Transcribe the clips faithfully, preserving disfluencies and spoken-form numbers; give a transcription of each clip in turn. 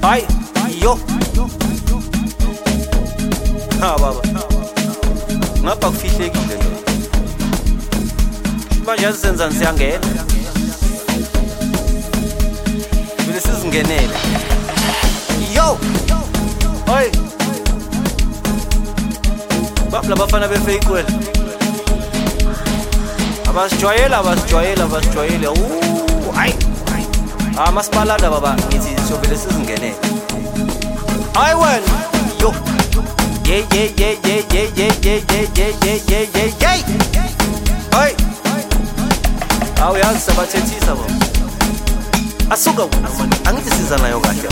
Hayi yo ha baba ngapha kufihlekile lo manje asenzani siyangena bese sizingenele yo hayi baba labafana befake well abasijwayela abasijwayela abasijwayela uh hayi ah masipalada baba ngithi sovele sizingenele hayi wena yo yeah yeah yeah yeah yeah yeah yeah yeah yeah yeah yeah yeah hey awu yazi sabathethisa bo asuka wena mani angithi siza nayo kahle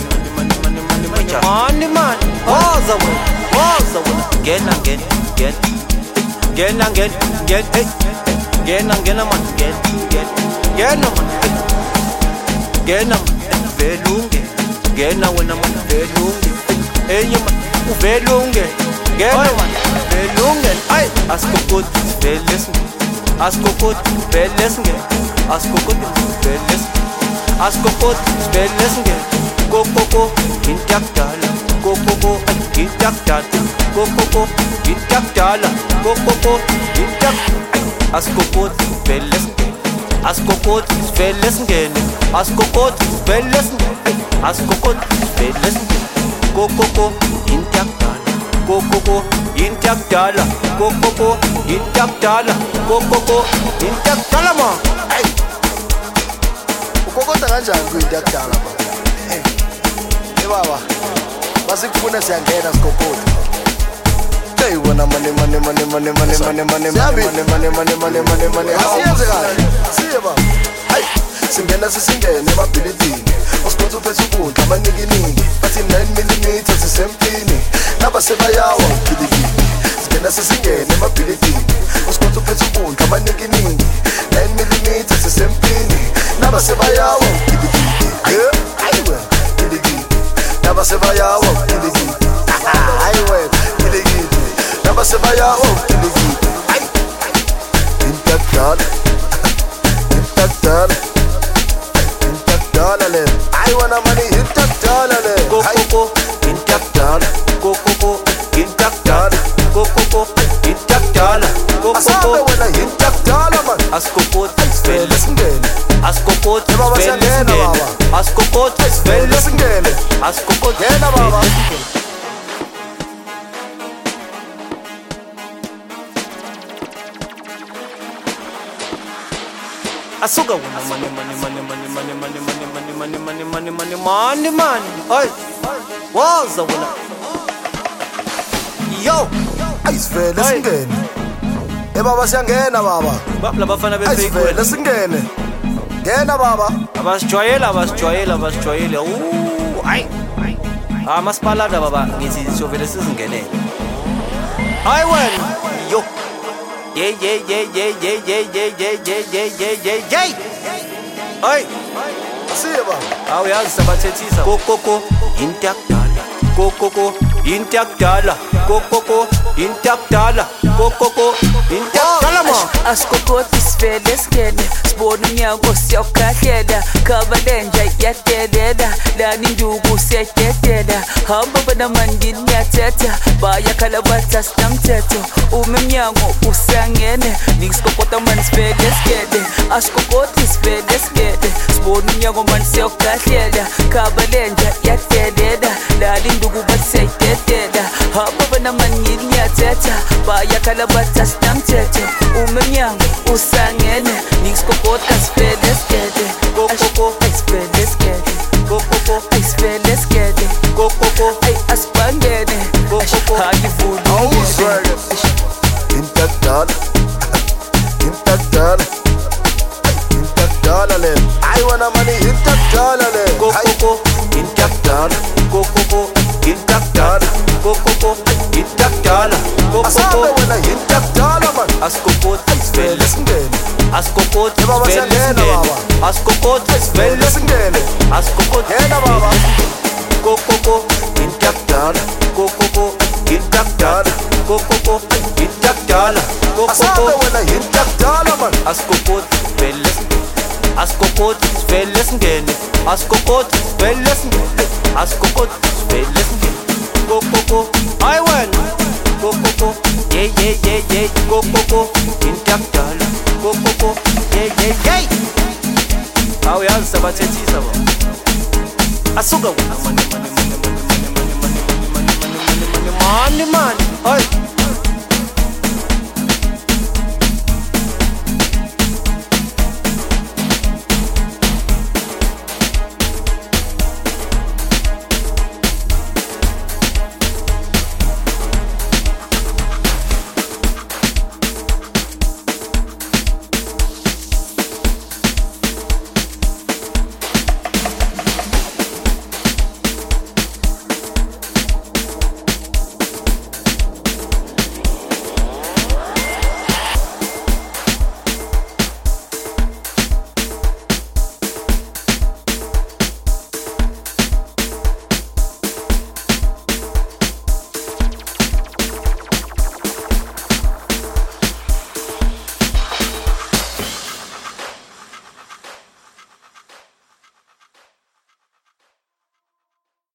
mani mani woza wena woza wena ngena ngena ngena ngena ngena ngena hey ngena ngena mani ngena ngena ngena mani ngena mani velunge ngena wena mani velunge enye mani uvelunge ngena mani velunge ay askokot veles askokot veles nge askokot veles askokot veles nge kokoko intaktala kokoko intaktala kokoko intaktala kokoko intakt askokot veles nge askokot veles nge askokot veles nge askokot veles nge kokoko intaktala kokoko intaktala kokoko intaktala kokoko intaktala ma hey ukokota kanjani kuintaktala baba hey hey baba basikufuna siyangena sikokota hey wona mane mane mane mane mane mane mane mane mane mane mane mane mane asiyenze kahle siye baba hey singena sisingene emabhilidini usikwenza uphethe ukudla abaninginingi bathi nine millimeter sisempini naba sebayawa ukilikili singena sisingene emabhilidini usikwenza uphethe ukudla abaninginingi nine millimeter sisempini naba sebayawa ukilikili ayiwe kilikili naba sebayawa ukilikili ayiwe kilikili naba sebayawa ukilikili intaktala intaktala intaktala le I wanna money intaktala le kokoko intaktala kokoko intaktala kokoko intaktala asabe kokoko wena intaktala man askokot vele veles singene askokot baba veles siyangena nge baba askokot vele veles singene askokot ngena baba asuka wena mani mani mani mani mani mani mani mani mani mani mani mani mani ay waza wena yo ayisivele singene eh baba siyangena baba baba labafana befake ayisivele singene ngena baba abasijwayela abasijwayela abasijwayela uh hayi ah masipalada baba ngithi sovele sizingenele hayi wena yo yeah yeah yeah yeah yeah yeah yeah yeah yeah yeah yeah yeah yeah hey asiye baba awu yazi sabathethisa kokoko intaktala kokoko intaktala kokoko intaktala kokoko intaktala ma asikokoti sivele singene sibona umnyango siyawukhahlela khabalenja yadelela lani nduku siyadedela hamba bona mandini ngiyathetha bayakhala bathi asinamthetho uma emnyango usangene ngisikokota mani sivele singene asikokoti sivele singene sibona umnyango mani siyawukhahlela khabalenja yadelela lani nduku bathi siyadedela hamba bona mandini ngiyathetha bayakhala bathi asinamthetho uma emnyango usangene ngisikokota sivele singene kokoko sivele singene kokoko ayisivele singene kokoko ay asibangene kokoko angivuni intaktala intaktala intaktala le I wanna money intaktala le kokoko intaktala kokoko intaktala kokoko intaktala asabe kokoko wena intaktala man askokot vele veles singene askokot Eh, baba, veles siyangena, nge baba. askokot vele veles singene askokot ngena baba kokoko intaktala kokoko intaktala kokoko intaktala asabe kokoko wena intaktala man askokot veles askokot veles ngene asikokoti sivele singene asikokoti sivele singene go go go hayi wena go go go yeah yeah yeah yeah go go go into yakudala go go go yeah yeah yeah awuyazi sabathethisa bo asuka wena money money money money money money money money money money money money